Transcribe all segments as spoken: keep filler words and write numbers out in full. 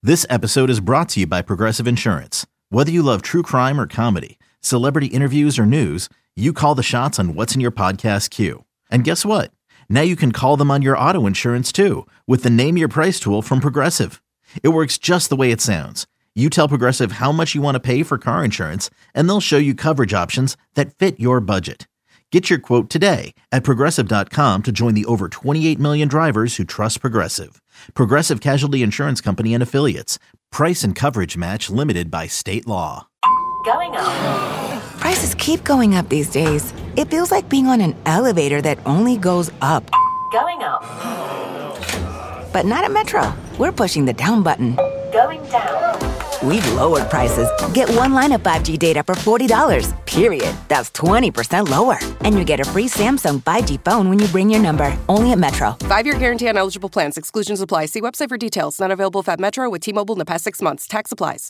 This episode is brought to you by Progressive Insurance. Whether you love true crime or comedy, celebrity interviews or news, you call the shots on what's in your podcast queue. And guess what? Now you can call them on your auto insurance too with the Name Your Price tool from Progressive. It works just the way it sounds. You tell Progressive how much you want to pay for car insurance, and they'll show you coverage options that fit your budget. Get your quote today at Progressive dot com to join the over twenty-eight million drivers who trust Progressive. Progressive Casualty Insurance Company and Affiliates. Price and coverage match limited by state law. Going up. Prices keep going up these days. It feels like being on an elevator that only goes up. Going up. But not at Metro. We're pushing the down button. Going down. We've lowered prices. Get one line of five G data for forty dollars, period. That's twenty percent lower. And you get a free Samsung five G phone when you bring your number. Only at Metro. Five-year guarantee on eligible plans. Exclusions apply. See website for details. Not available at Metro with T-Mobile in the past six months. Tax applies.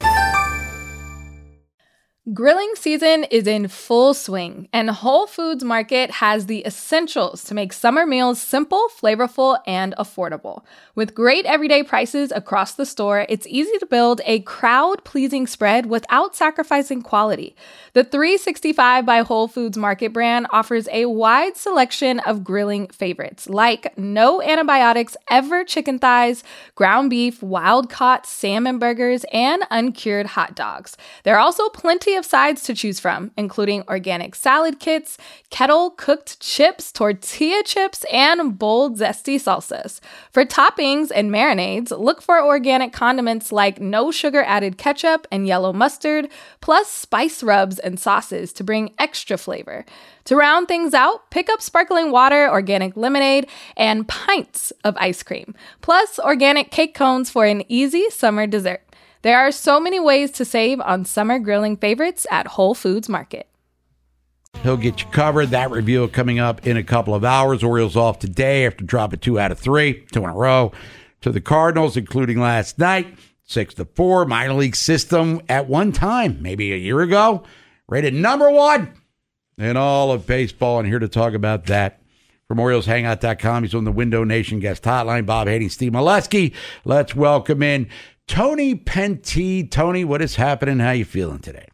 Grilling season is in full swing, and Whole Foods Market has the essentials to make summer meals simple, flavorful, and affordable. With great everyday prices across the store, it's easy to build a crowd-pleasing spread without sacrificing quality. The three sixty-five by Whole Foods Market brand offers a wide selection of grilling favorites, like no antibiotics ever chicken thighs, ground beef, wild-caught salmon burgers, and uncured hot dogs. There are also plenty of sides to choose from, including organic salad kits, kettle cooked chips, tortilla chips, and bold zesty salsas. For toppings and marinades, look for organic condiments like no sugar added ketchup and yellow mustard, plus spice rubs and sauces to bring extra flavor. To round things out, pick up sparkling water, organic lemonade, and pints of ice cream, plus organic cake cones for an easy summer dessert. There are so many ways to save on summer grilling favorites at Whole Foods Market. He'll get you covered. That review coming up in a couple of hours. Orioles off today after dropping two out of three, two in a row to the Cardinals, including last night, six to four. Minor league system at one time, maybe a year ago, rated number one in all of baseball. And here to talk about that from Orioles Hangout dot com, he's on the Window Nation guest hotline. Bob Haney, Steve Molesky. Let's welcome in Tony Penty. Tony, what is happening? How you feeling today?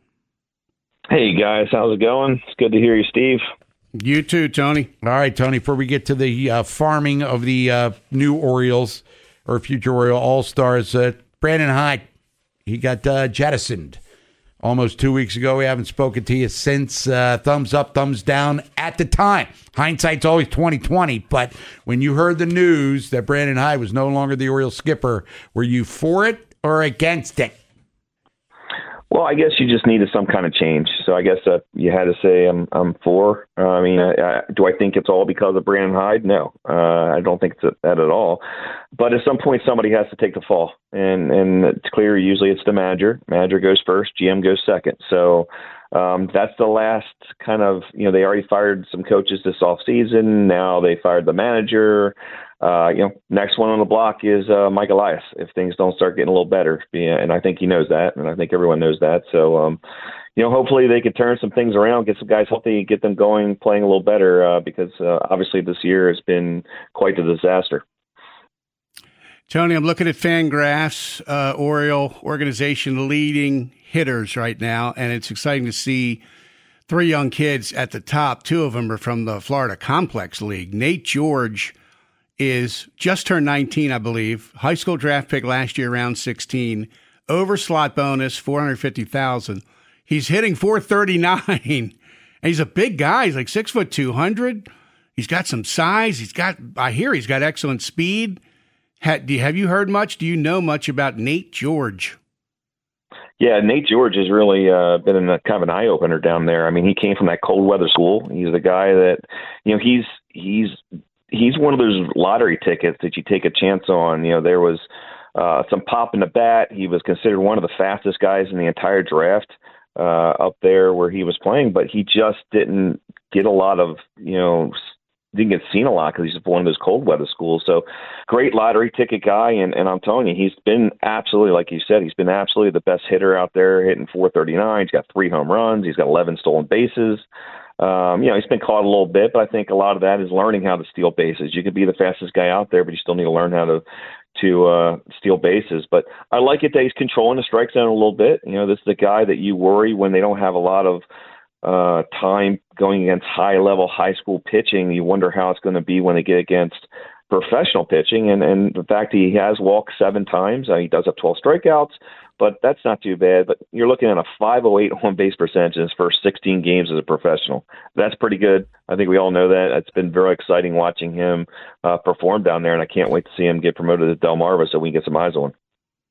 Hey, guys. How's it going? It's good to hear you, Steve. You too, Tony. All right, Tony, before we get to the uh, farming of the uh, new Orioles or future Oriole All-Stars, uh, Brandon Hyde, he got uh, jettisoned almost two weeks ago. We haven't spoken to you since. Uh, thumbs up, thumbs down at the time. Hindsight's always twenty twenty, but when you heard the news that Brandon Hyde was no longer the Orioles skipper, were you for it or against it? Well, I guess you just needed some kind of change. So I guess uh, you had to say I'm I'm for. Uh, I mean, I, I, do I think it's all because of Brandon Hyde? No, uh, I don't think it's that at all. But at some point, somebody has to take the fall, and and it's clear. Usually, it's the manager. Manager goes first. G M goes second. So um, that's the last kind of. You know, they already fired some coaches this off season. Now they fired the manager. Uh, you know, next one on the block is uh, Mike Elias if things don't start getting a little better. Yeah, and I think he knows that, and I think everyone knows that. So, um, you know, hopefully they could turn some things around, get some guys healthy, get them going, playing a little better uh, because uh, obviously this year has been quite a disaster. Tony, I'm looking at Fangraphs, uh, Oriole organization leading hitters right now, and it's exciting to see three young kids at the top. Two of them are from the Florida Complex League. Nate George is just turned nineteen, I believe. High school draft pick last year, round sixteen. Over slot bonus, four hundred fifty thousand dollars. He's hitting four thirty-nine. And he's a big guy. He's like six foot two hundred. He's got some size. He's got, I hear he's got excellent speed. Have you heard much? Do you know much about Nate George? Yeah, Nate George has really uh, been in a kind of an eye opener down there. I mean, he came from that cold weather school. He's the guy that, you know, he's he's. He's one of those lottery tickets that you take a chance on. You know, there was uh, some pop in the bat. He was considered one of the fastest guys in the entire draft uh, up there where he was playing, but he just didn't get a lot of, you know, didn't get seen a lot because he's one of those cold weather schools. So great lottery ticket guy. And, and I'm telling you, he's been absolutely, like you said, he's been absolutely the best hitter out there, hitting four thirty-nine. He's got three home runs. He's got eleven stolen bases. Um, you know, he's been caught a little bit, but I think a lot of that is learning how to steal bases. You could be the fastest guy out there, but you still need to learn how to to uh, steal bases. But I like it that he's controlling the strike zone a little bit. You know, this is the guy that you worry when they don't have a lot of uh, time going against high-level high school pitching. You wonder how it's going to be when they get against professional pitching. And, and the fact that he has walked seven times, uh, he does have twelve strikeouts, but that's not too bad. But you're looking at a five oh eight on-base percentage in his first sixteen games as a professional. That's pretty good. I think we all know that. It's been very exciting watching him uh, perform down there, and I can't wait to see him get promoted to Delmarva so we can get some eyes on him.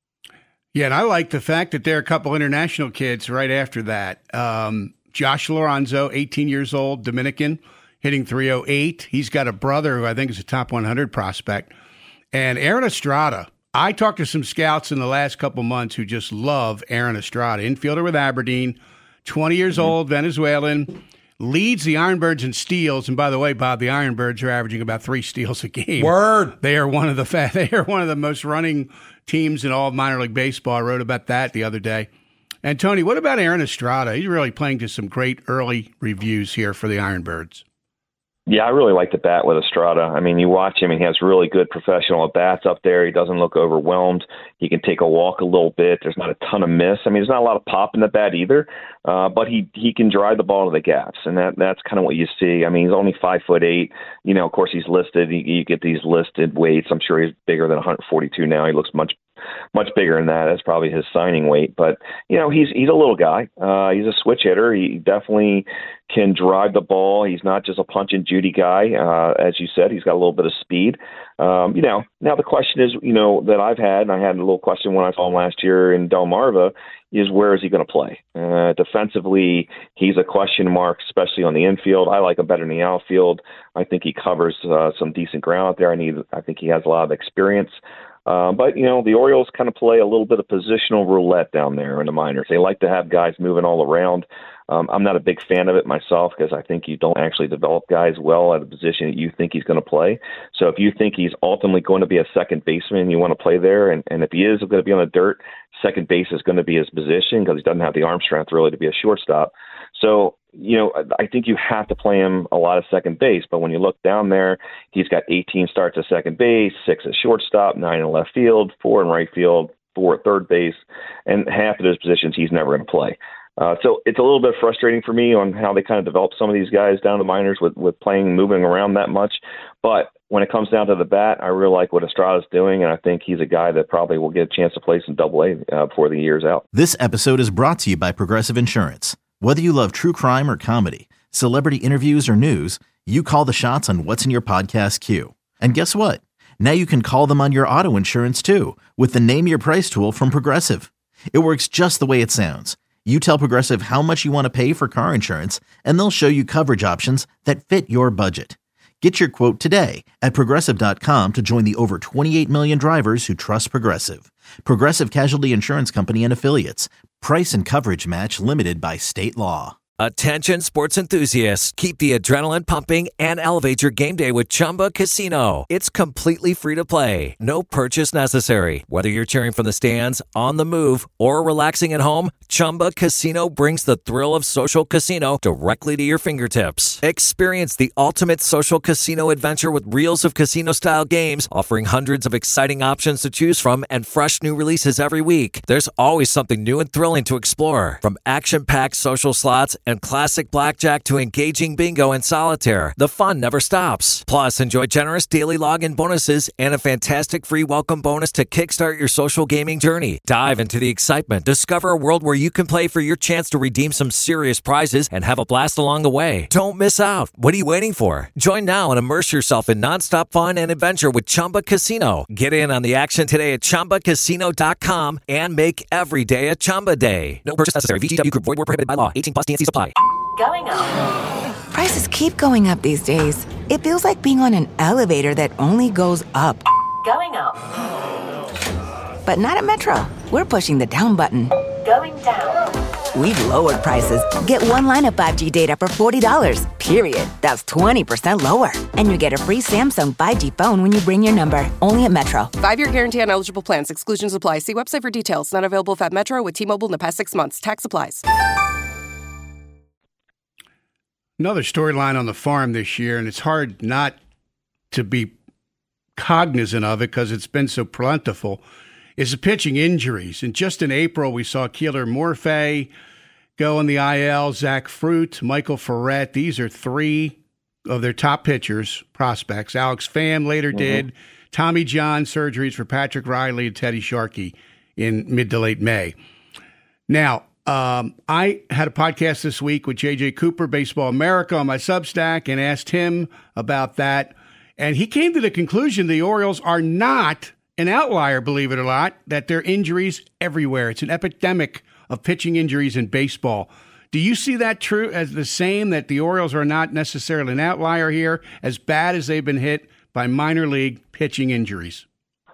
Yeah, and I like the fact that there are a couple international kids right after that. Um, Josh Lorenzo, eighteen years old, Dominican, hitting three oh eight. He's got a brother who I think is a top one hundred prospect. And Aaron Estrada. I talked to some scouts in the last couple months who just love Aaron Estrada, infielder with Aberdeen, twenty years mm-hmm. old, Venezuelan, leads the Ironbirds in steals. And by the way, Bob, the Ironbirds are averaging about three steals a game. Word. They are one of the fa- they are one of the most running teams in all of minor league baseball. I wrote about that the other day. And Tony, what about Aaron Estrada? He's really playing to some great early reviews here for the Ironbirds. Yeah, I really like the bat with Estrada. I mean, you watch him, and he has really good professional at-bats up there. He doesn't look overwhelmed. He can take a walk a little bit. There's not a ton of miss. I mean, there's not a lot of pop in the bat either, uh, but he he can drive the ball to the gaps, and that that's kind of what you see. I mean, he's only five foot eight. You know, of course, he's listed. You, you get these listed weights. I'm sure he's bigger than one forty-two now. He looks much much bigger than that. That's probably his signing weight. But, you know, he's he's a little guy. Uh, he's a switch hitter. He definitely can drive the ball. He's not just a punch and Judy guy. Uh, as you said, he's got a little bit of speed. Um, you know, now the question is, you know, that I've had, and I had a little question when I saw him last year in Delmarva, is where is he going to play? Uh, defensively, he's a question mark, especially on the infield. I like him better in the outfield. I think he covers uh, some decent ground out there. I need. I think he has a lot of experience. Uh, but, you know, the Orioles kind of play a little bit of positional roulette down there in the minors. They like to have guys moving all around. Um, I'm not a big fan of it myself because I think you don't actually develop guys well at a position that you think he's going to play. So if you think he's ultimately going to be a second baseman, you want to play there. And, and if he is going to be on the dirt, second base is going to be his position because he doesn't have the arm strength really to be a shortstop. So, you know, I think you have to play him a lot of second base. But when you look down there, he's got eighteen starts at second base, six at shortstop, nine in left field, four in right field, four at third base, and half of those positions he's never going to play. Uh, so it's a little bit frustrating for me on how they kind of develop some of these guys down the minors with, with playing, moving around that much. But when it comes down to the bat, I really like what Estrada's doing, and I think he's a guy that probably will get a chance to play some double A uh, before the year's out. This episode is brought to you by Progressive Insurance. Whether you love true crime or comedy, celebrity interviews or news, you call the shots on what's in your podcast queue. And guess what? Now you can call them on your auto insurance too with the Name Your Price tool from Progressive. It works just the way it sounds. You tell Progressive how much you want to pay for car insurance, and they'll show you coverage options that fit your budget. Get your quote today at Progressive dot com to join the over twenty-eight million drivers who trust Progressive. Progressive Casualty Insurance Company and Affiliates. Price and coverage match limited by state law. Attention sports enthusiasts, keep the adrenaline pumping and elevate your game day with Chumba Casino. It's completely free to play. No purchase necessary. Whether you're cheering from the stands, on the move, or relaxing at home, Chumba Casino brings the thrill of social casino directly to your fingertips. Experience the ultimate social casino adventure with reels of casino-style games, offering hundreds of exciting options to choose from and fresh new releases every week. There's always something new and thrilling to explore, from action-packed social slots and classic blackjack to engaging bingo and solitaire. The fun never stops. Plus, enjoy generous daily login bonuses and a fantastic free welcome bonus to kickstart your social gaming journey. Dive into the excitement. Discover a world where you can play for your chance to redeem some serious prizes and have a blast along the way. Don't miss out. What are you waiting for? Join now and immerse yourself in nonstop fun and adventure with Chumba Casino. Get in on the action today at Chumba Casino dot com and make every day a Chumba day. No purchase necessary. V G W Group. Void where prohibited by law. eighteen plus T N C supply. Going up. Prices keep going up these days. It feels like being on an elevator that only goes up. Going up. But not at Metro. We're pushing the down button. Going down. We've lowered prices. Get one line of five G data for forty dollars, period. That's twenty percent lower. And you get a free Samsung five G phone when you bring your number. Only at Metro. Five-year guarantee on eligible plans. Exclusions apply. See website for details. Not available if at Metro with T-Mobile in the past six months. Tax applies. Another storyline on the farm this year, and it's hard not to be cognizant of it because it's been so plentiful, is the pitching injuries. And just in April, we saw Keeler Morphe go on the I L, Zach Fruit, Michael Ferret. These are three of their top pitchers, prospects. Alex Pham later mm-hmm. did. Tommy John surgeries for Patrick Riley and Teddy Sharkey in mid to late May. Now, um, I had a podcast this week with J J Cooper, Baseball America, on my Substack, and asked him about that. And he came to the conclusion the Orioles are not an outlier, believe it or not, that there are injuries everywhere. It's an epidemic of pitching injuries in baseball. Do you see that true as the same, that the Orioles are not necessarily an outlier here, as bad as they've been hit by minor league pitching injuries?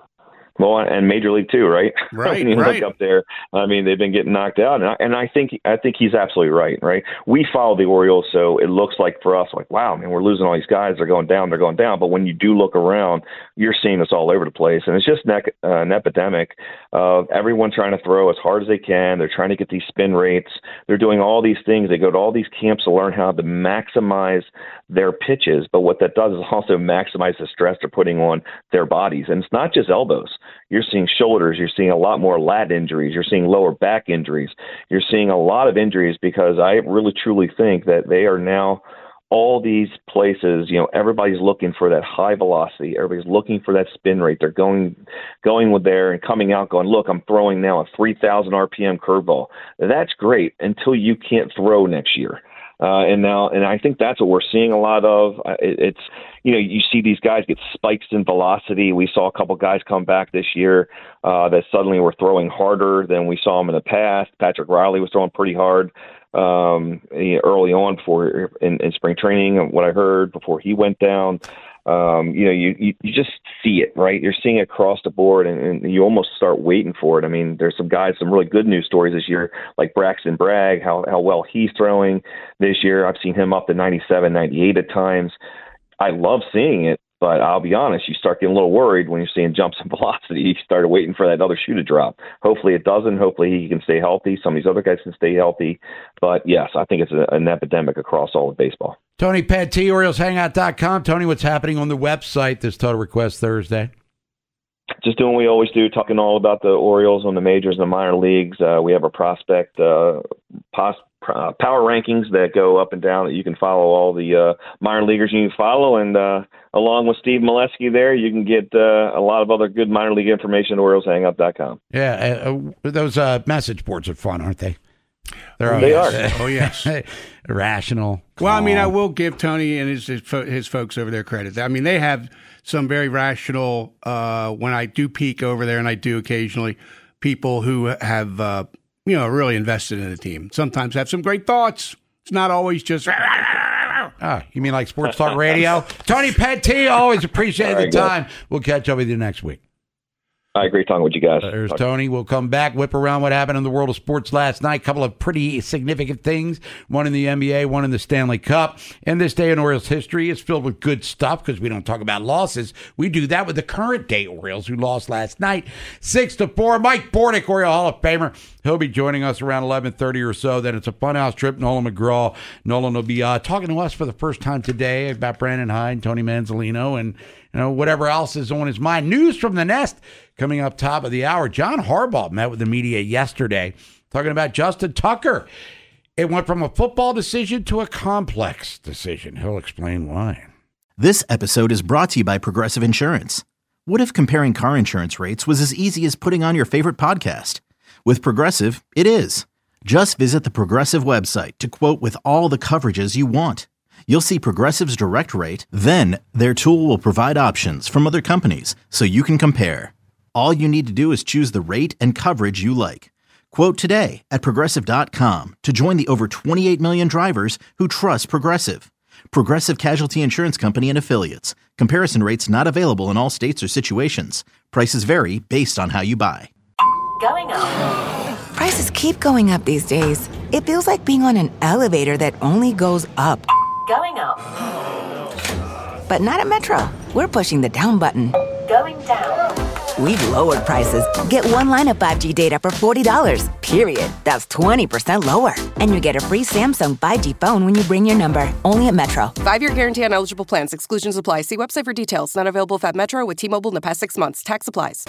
Well, and Major League too, right? Right, when you right. look up there, I mean, they've been getting knocked out, and I, and I think I think he's absolutely right. Right? We follow the Orioles, so it looks like for us, like, wow, man, we're losing all these guys. They're going down. They're going down. But when you do look around, you're seeing this all over the place, and it's just an, uh, an epidemic of everyone trying to throw as hard as they can. They're trying to get these spin rates. They're doing all these things. They go to all these camps to learn how to maximize their pitches, but what that does is also maximize the stress they're putting on their bodies. And it's not just elbows. You're seeing shoulders. You're seeing a lot more lat injuries. You're seeing lower back injuries. You're seeing a lot of injuries because I really truly think that they are now all these places, you know, everybody's looking for that high velocity. Everybody's looking for that spin rate. They're going going with there and coming out going, look, I'm throwing now a three thousand R P M curveball. That's great until you can't throw next year. Uh, and now, and I think that's what we're seeing a lot of. Uh, it, it's, you know, you see these guys get spikes in velocity. We saw a couple guys come back this year uh, that suddenly were throwing harder than we saw them in the past. Patrick Riley was throwing pretty hard um, early on before in, in spring training, what I heard before he went down. Um, you know, you, you, you just see it, right? You're seeing it across the board, and, and you almost start waiting for it. I mean, there's some guys, some really good news stories this year, like Braxton Bragg, how, how well he's throwing this year. I've seen him up to ninety-seven, ninety-eight at times. I love seeing it, but I'll be honest, you start getting a little worried when you're seeing jumps in velocity. You started waiting for that other shoe to drop. Hopefully it doesn't. Hopefully he can stay healthy. Some of these other guys can stay healthy. But, yes, I think it's a, an epidemic across all of baseball. Tony Patti, Orioles Hangout dot com. Tony, what's happening on the website this Total Request Thursday? Just doing what we always do, talking all about the Orioles on the majors and the minor leagues. Uh, we have a prospect uh, pos- uh, power rankings that go up and down that you can follow all the uh, minor leaguers you can follow. And uh, along with Steve Molesky there, you can get uh, a lot of other good minor league information at Orioles Hangout dot com. Yeah, uh, those uh, message boards are fun, aren't they? They're they are. Oh, yes. Rational. Well, I mean, I will give Tony and his, his his folks over there credit. I mean, they have some very rational, uh, when I do peek over there, and I do occasionally, people who have, uh, you know, really invested in the team. Sometimes have some great thoughts. It's not always just... Ah, you mean like Sports Talk Radio? Tony Patti, always appreciate right, the time. Good. We'll catch up with you next week. All right, great talking with you guys. There's Tony. We'll come back, whip around what happened in the world of sports last night. A couple of pretty significant things. One in the N B A, one in the Stanley Cup. And this day in Orioles history is filled with good stuff because we don't talk about losses. We do that with the current day Orioles who lost last night. Six to four. Mike Bordick, Oriole Hall of Famer. He'll be joining us around eleven thirty or so. Then it's a funhouse trip. Nolan McGraw. Nolan will be uh, talking to us for the first time today about Brandon Hyde, Tony Manzolino, and you know whatever else is on his mind. News from the Nest coming up top of the hour. John Harbaugh met with the media yesterday talking about Justin Tucker. It went from a football decision to a complex decision. He'll explain why. This episode is brought to you by Progressive Insurance. What if comparing car insurance rates was as easy as putting on your favorite podcast? With Progressive, it is. Just visit the Progressive website to quote with all the coverages you want. You'll see Progressive's direct rate, then their tool will provide options from other companies so you can compare. All you need to do is choose the rate and coverage you like. Quote today at Progressive dot com to join the over twenty-eight million drivers who trust Progressive. Progressive Casualty Insurance Company and Affiliates. Comparison rates not available in all states or situations. Prices vary based on how you buy. Going up. Prices keep going up these days. It feels like being on an elevator that only goes up. Going up. But not at Metro. We're pushing the down button. Going down. we've lowered prices. Get one line of five G data for forty dollars, period. That's twenty percent lower. And you get a free Samsung five G phone when you bring your number. Only at Metro. Five-year guarantee on eligible plans. Exclusions apply. See website for details. Not available if at Metro with T-Mobile in the past six months. Tax applies.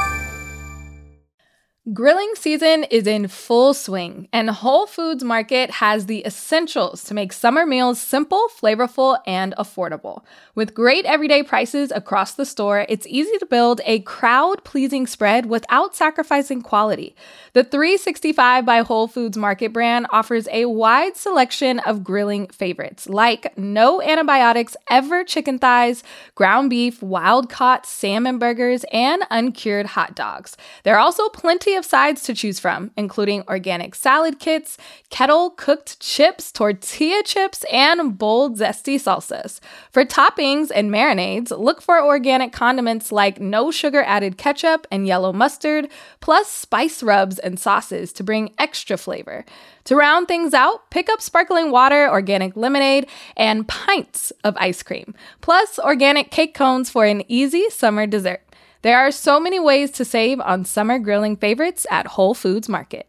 Grilling season is in full swing, and Whole Foods Market has the essentials to make summer meals simple, flavorful, and affordable. With great everyday prices across the store, it's easy to build a crowd-pleasing spread without sacrificing quality. The three sixty-five by Whole Foods Market brand offers a wide selection of grilling favorites, like no antibiotics ever chicken thighs, ground beef, wild-caught salmon burgers, and uncured hot dogs. There are also plenty of sides to choose from, including organic salad kits, kettle-cooked chips, tortilla chips, and bold, zesty salsas. For toppings and marinades, look for organic condiments like no-sugar-added ketchup and yellow mustard, plus spice rubs and sauces to bring extra flavor. To round things out, pick up sparkling water, organic lemonade, and pints of ice cream, plus organic cake cones for an easy summer dessert. There are so many ways to save on summer grilling favorites at Whole Foods Market.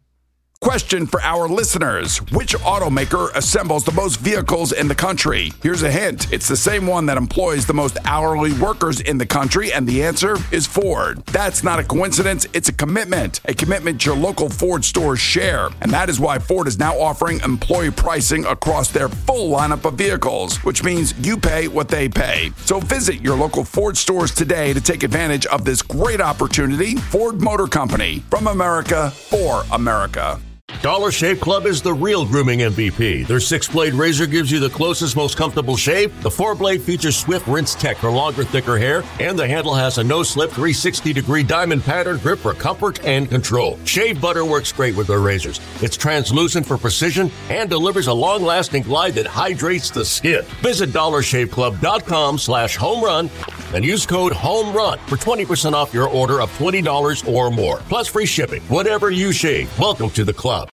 Question for our listeners. Which automaker assembles the most vehicles in the country? Here's a hint. It's the same one that employs the most hourly workers in the country, and the answer is Ford. That's not a coincidence. It's a commitment. A commitment your local Ford stores share. And that is why Ford is now offering employee pricing across their full lineup of vehicles, which means you pay what they pay. So visit your local Ford stores today to take advantage of this great opportunity. Ford Motor Company. From America, for America. Dollar Shave Club is the real grooming M V P. Their six-blade razor gives you the closest, most comfortable shave. The four-blade features swift rinse tech for longer, thicker hair, and the handle has a no-slip three sixty degree diamond pattern grip for comfort and control. Shave butter works great with their razors. It's translucent for precision and delivers a long-lasting glide that hydrates the skin. Visit dollar shave club dot com slash home run and use code HOMERUN for twenty percent off your order of twenty dollars or more, plus free shipping. Whatever you shave, welcome to the club.